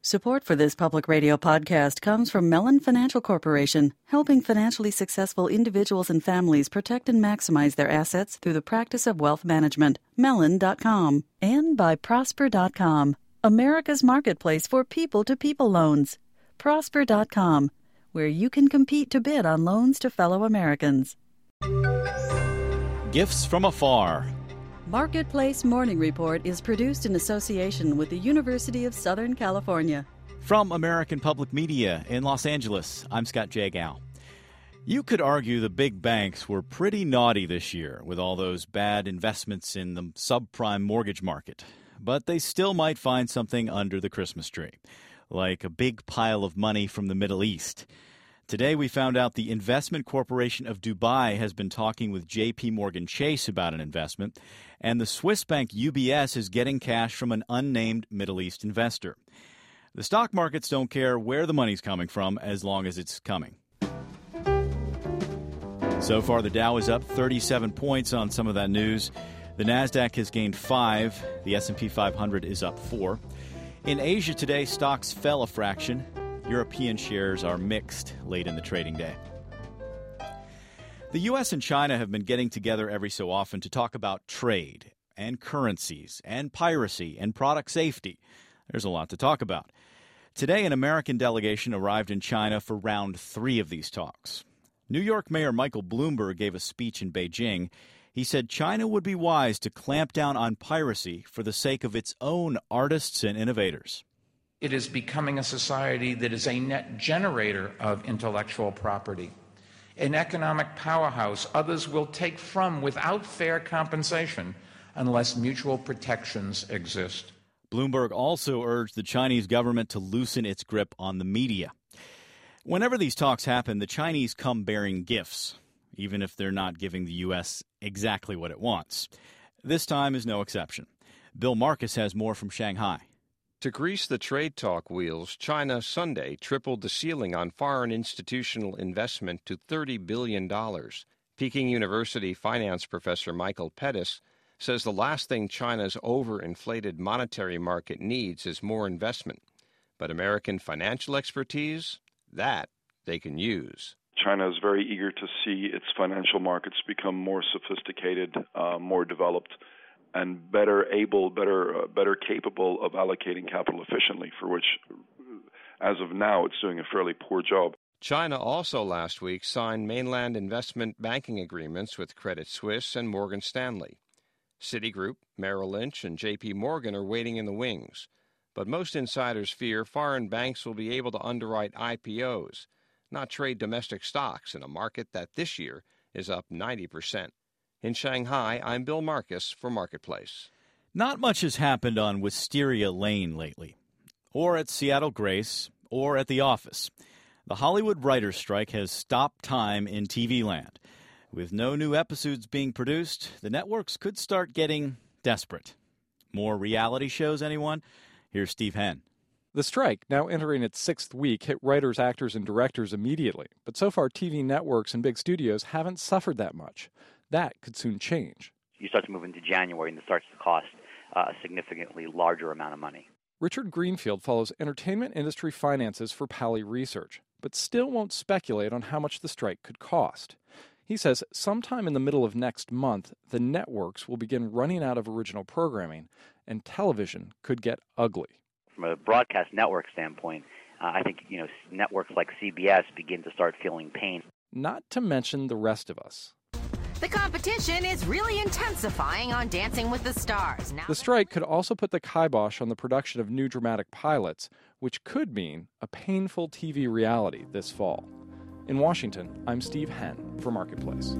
Support for this public radio podcast comes from Mellon Financial Corporation, helping financially successful individuals and families protect and maximize their assets through the practice of wealth management. Mellon.com. And by Prosper.com, America's marketplace for people-to-people loans. Prosper.com, where you can compete to bid on loans to fellow Americans. Gifts from afar. Marketplace Morning Report is produced in association with the University of Southern California. From American Public Media in Los Angeles, I'm Scott Jagow. You could argue the big banks were pretty naughty this year with all those bad investments in the subprime mortgage market. But they still might find something under the Christmas tree, like a big pile of money from the Middle East. Today we found out the Investment Corporation of Dubai has been talking with J.P. Morgan Chase about an investment, and the Swiss bank UBS is getting cash from an unnamed Middle East investor. The stock markets don't care where the money's coming from as long as it's coming. So far, the Dow is up 37 points on some of that news. The Nasdaq has gained 5. The S&P 500 is up 4. In Asia today, stocks fell a fraction. European shares are mixed late in the trading day. The U.S. and China have been getting together every so often to talk about trade and currencies and piracy and product safety. There's a lot to talk about. Today, an American delegation arrived in China for round 3 of these talks. New York Mayor Michael Bloomberg gave a speech in Beijing. He said China would be wise to clamp down on piracy for the sake of its own artists and innovators. It is becoming a society that is a net generator of intellectual property, an economic powerhouse others will take from without fair compensation unless mutual protections exist. Bloomberg also urged the Chinese government to loosen its grip on the media. Whenever these talks happen, the Chinese come bearing gifts, even if they're not giving the U.S. exactly what it wants. This time is no exception. Bill Marcus has more from Shanghai. To grease the trade talk wheels, China Sunday tripled the ceiling on foreign institutional investment to $30 billion. Peking University finance professor Michael Pettis says the last thing China's overinflated monetary market needs is more investment. But American financial expertise, that they can use. China is very eager to see its financial markets become more sophisticated, more developed, and better capable of allocating capital efficiently, for which, as of now, it's doing a fairly poor job. China also last week signed mainland investment banking agreements with Credit Suisse and Morgan Stanley. Citigroup, Merrill Lynch, and J.P. Morgan are waiting in the wings. But most insiders fear foreign banks will be able to underwrite IPOs, not trade domestic stocks in a market that this year is up 90%. In Shanghai, I'm Bill Marcus for Marketplace. Not much has happened on Wisteria Lane lately, or at Seattle Grace, or at the office. The Hollywood writers' strike has stopped time in TV land. With no new episodes being produced, the networks could start getting desperate. More reality shows, anyone? Here's Steve Henn. The strike, now entering its 6th week, hit writers, actors, and directors immediately. But so far, TV networks and big studios haven't suffered that much. That could soon change. You start to move into January, and it starts to cost a significantly larger amount of money. Richard Greenfield follows entertainment industry finances for Pally Research, but still won't speculate on how much the strike could cost. He says sometime in the middle of next month, the networks will begin running out of original programming, and television could get ugly. From a broadcast network standpoint, I think networks like CBS begin to start feeling pain. Not to mention the rest of us. The competition is really intensifying on Dancing with the Stars. Now, the strike could also put the kibosh on the production of new dramatic pilots, which could mean a painful TV reality this fall. In Washington, I'm Steve Henn for Marketplace.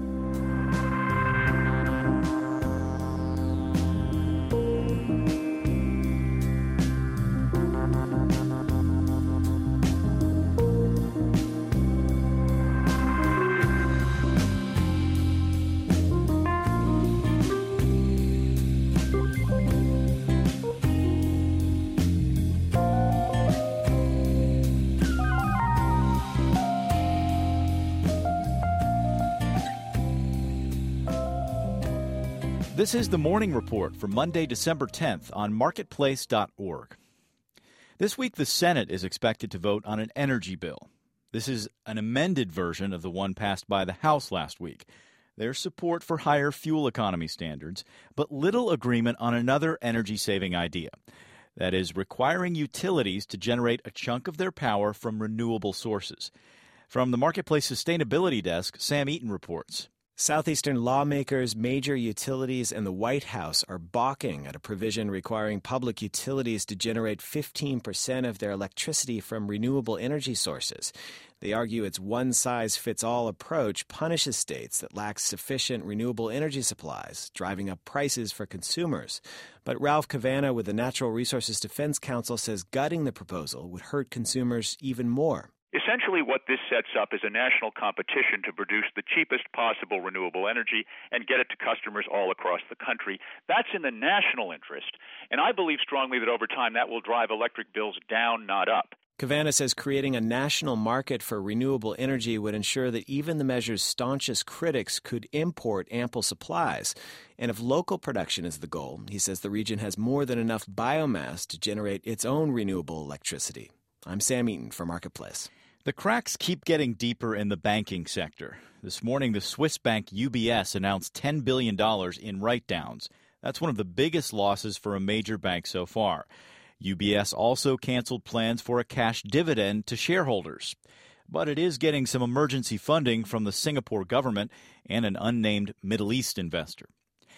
This is the Morning Report for Monday, December 10th on Marketplace.org. This week, the Senate is expected to vote on an energy bill. This is an amended version of the one passed by the House last week. There's support for higher fuel economy standards, but little agreement on another energy-saving idea. That is, requiring utilities to generate a chunk of their power from renewable sources. From the Marketplace Sustainability Desk, Sam Eaton reports. Southeastern lawmakers, major utilities, and the White House are balking at a provision requiring public utilities to generate 15% of their electricity from renewable energy sources. They argue its one-size-fits-all approach punishes states that lack sufficient renewable energy supplies, driving up prices for consumers. But Ralph Cavanna with the Natural Resources Defense Council says gutting the proposal would hurt consumers even more. Essentially, what this sets up is a national competition to produce the cheapest possible renewable energy and get it to customers all across the country. That's in the national interest, and I believe strongly that over time that will drive electric bills down, not up. Cavanna says creating a national market for renewable energy would ensure that even the measure's staunchest critics could import ample supplies. And if local production is the goal, he says the region has more than enough biomass to generate its own renewable electricity. I'm Sam Eaton for Marketplace. The cracks keep getting deeper in the banking sector. This morning, the Swiss bank UBS announced $10 billion in write-downs. That's one of the biggest losses for a major bank so far. UBS also canceled plans for a cash dividend to shareholders. But it is getting some emergency funding from the Singapore government and an unnamed Middle East investor.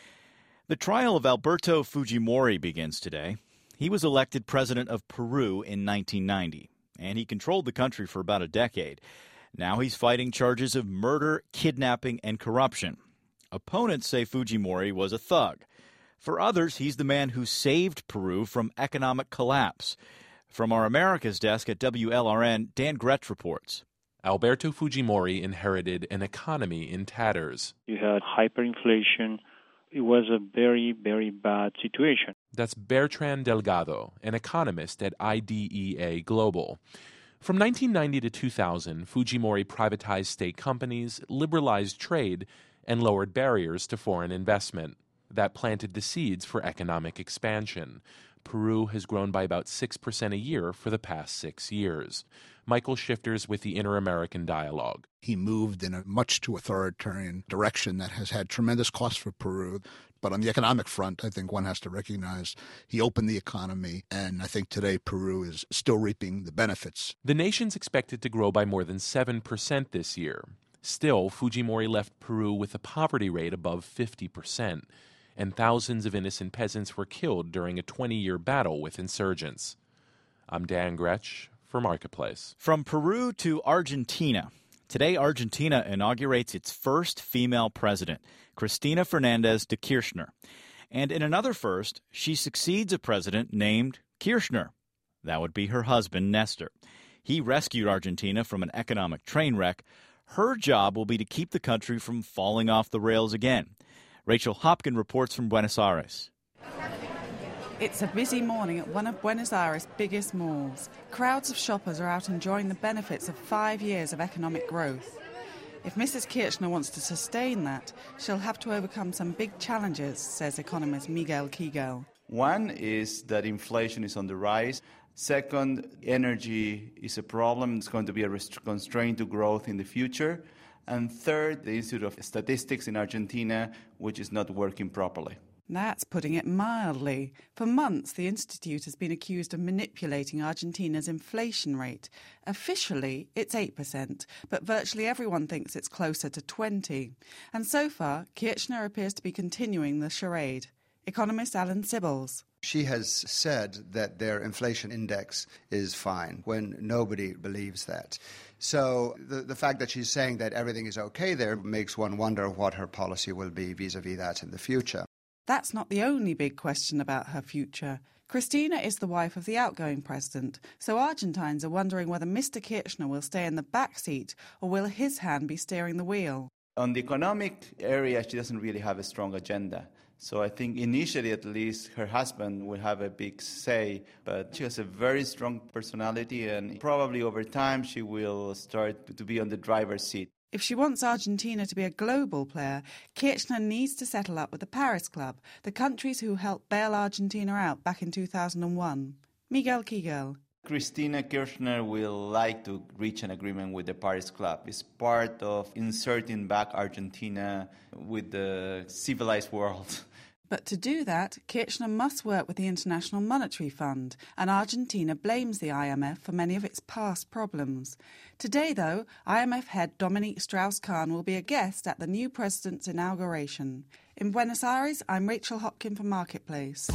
The trial of Alberto Fujimori begins today. He was elected president of Peru in 1990. And he controlled the country for about a decade. Now he's fighting charges of murder, kidnapping, and corruption. Opponents say Fujimori was a thug. For others, he's the man who saved Peru from economic collapse. From our Americas desk at WLRN, Dan Gretsch reports. Alberto Fujimori inherited an economy in tatters. You had hyperinflation. It was a very, very bad situation. That's Bertrand Delgado, an economist at IDEA Global. From 1990 to 2000, Fujimori privatized state companies, liberalized trade, and lowered barriers to foreign investment. That planted the seeds for economic expansion. Peru has grown by about 6% a year for the past 6 years. Michael Shifters with the Inter-American Dialogue. He moved in a much too authoritarian direction that has had tremendous costs for Peru. But on the economic front, I think one has to recognize he opened the economy, and I think today Peru is still reaping the benefits. The nation's expected to grow by more than 7% this year. Still, Fujimori left Peru with a poverty rate above 50%, and thousands of innocent peasants were killed during a 20-year battle with insurgents. I'm Dan Gretsch for Marketplace. From Peru to Argentina. Today, Argentina inaugurates its first female president, Cristina Fernández de Kirchner. And in another first, she succeeds a president named Kirchner. That would be her husband, Nestor. He rescued Argentina from an economic train wreck. Her job will be to keep the country from falling off the rails again. Rachel Hopkin reports from Buenos Aires. It's a busy morning at one of Buenos Aires' biggest malls. Crowds of shoppers are out enjoying the benefits of 5 years of economic growth. If Mrs. Kirchner wants to sustain that, she'll have to overcome some big challenges, says economist Miguel Kigel. One is that inflation is on the rise. Second, energy is a problem. It's going to be a constraint to growth in the future. And third, the Institute of Statistics in Argentina, which is not working properly. That's putting it mildly. For months, the Institute has been accused of manipulating Argentina's inflation rate. Officially, it's 8%, but virtually everyone thinks it's closer to 20%. And so far, Kirchner appears to be continuing the charade. Economist Alan Sibbles. She has said that their inflation index is fine when nobody believes that. So the fact that she's saying that everything is okay there makes one wonder what her policy will be vis-a-vis that in the future. That's not the only big question about her future. Cristina is the wife of the outgoing president, so Argentines are wondering whether Mr. Kirchner will stay in the back seat or will his hand be steering the wheel. On the economic area, she doesn't really have a strong agenda. So I think initially, at least, her husband will have a big say, but she has a very strong personality, and probably over time she will start to be on the driver's seat. If she wants Argentina to be a global player, Kirchner needs to settle up with the Paris Club, the countries who helped bail Argentina out back in 2001. Miguel Kigel. Cristina Kirchner will like to reach an agreement with the Paris Club. It's part of inserting back Argentina with the civilized world. But to do that, Kirchner must work with the International Monetary Fund, and Argentina blames the IMF for many of its past problems. Today, though, IMF head Dominique Strauss-Kahn will be a guest at the new president's inauguration. In Buenos Aires, I'm Rachel Hopkin for Marketplace.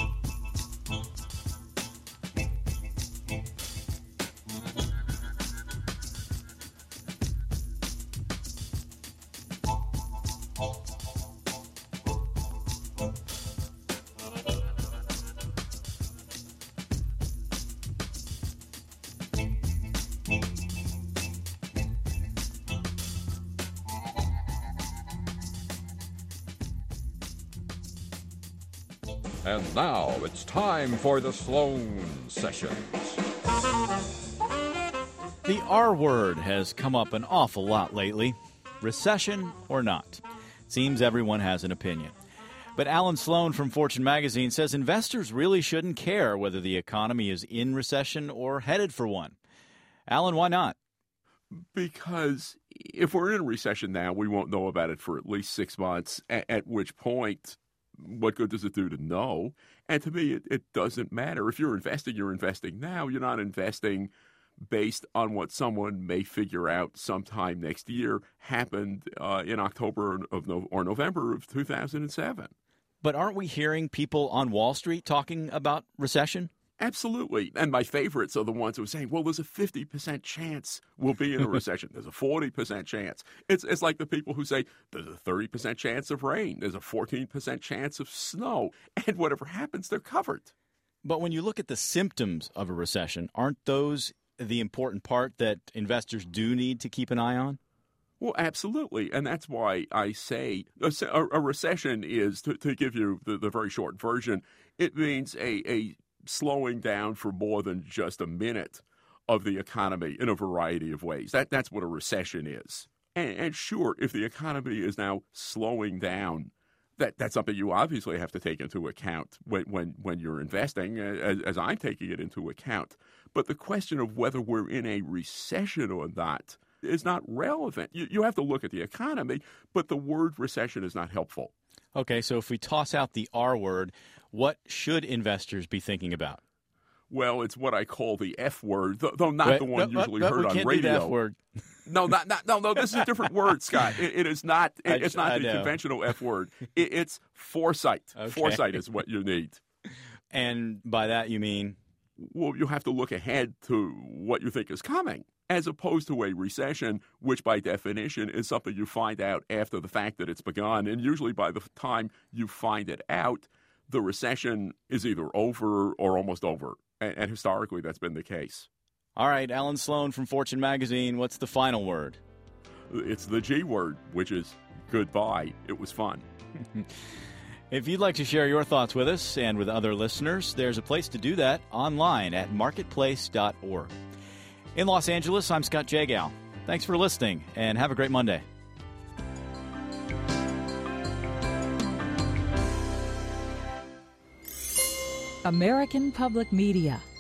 And now it's time for the Sloan Sessions. The R word has come up an awful lot lately. Recession or not? Seems everyone has an opinion. But Alan Sloan from Fortune magazine says investors really shouldn't care whether the economy is in recession or headed for one. Alan, why not? Because if we're in a recession now, we won't know about it for at least 6 months, at which point, what good does it do to know? And to me, it doesn't matter. If you're investing now. You're not investing based on what someone may figure out sometime next year happened in October or November of 2007. But aren't we hearing people on Wall Street talking about recession? Absolutely. And my favorites are the ones who are saying, well, there's a 50% chance we'll be in a recession. There's a 40% chance. It's like the people who say there's a 30% chance of rain. There's a 14% chance of snow. And whatever happens, they're covered. But when you look at the symptoms of a recession, aren't those the important part that investors do need to keep an eye on? Well, absolutely. And that's why I say a recession is, to give you the very short version, it means a slowing down for more than just a minute of the economy in a variety of ways. That's what a recession is. And sure, if the economy is now slowing down, that's something you obviously have to take into account when you're investing, as I'm taking it into account. But the question of whether we're in a recession or not is not relevant. You have to look at the economy, but the word recession is not helpful. Okay, so if we toss out the R word, what should investors be thinking about? Well, it's what I call the F word, though not the one usually heard on radio. Do the F word. No, this is a different word, Scott. It is not. It's not the conventional F word. It's foresight. Okay. Foresight is what you need. And by that you mean? Well, you have to look ahead to what you think is coming, as opposed to a recession, which by definition is something you find out after the fact that it's begun. And usually by the time you find it out, the recession is either over or almost over. And historically, that's been the case. All right, Alan Sloan from Fortune magazine, what's the final word? It's the G word, which is goodbye. It was fun. If you'd like to share your thoughts with us and with other listeners, there's a place to do that online at marketplace.org. In Los Angeles, I'm Scott Jagow. Thanks for listening, and have a great Monday. American Public Media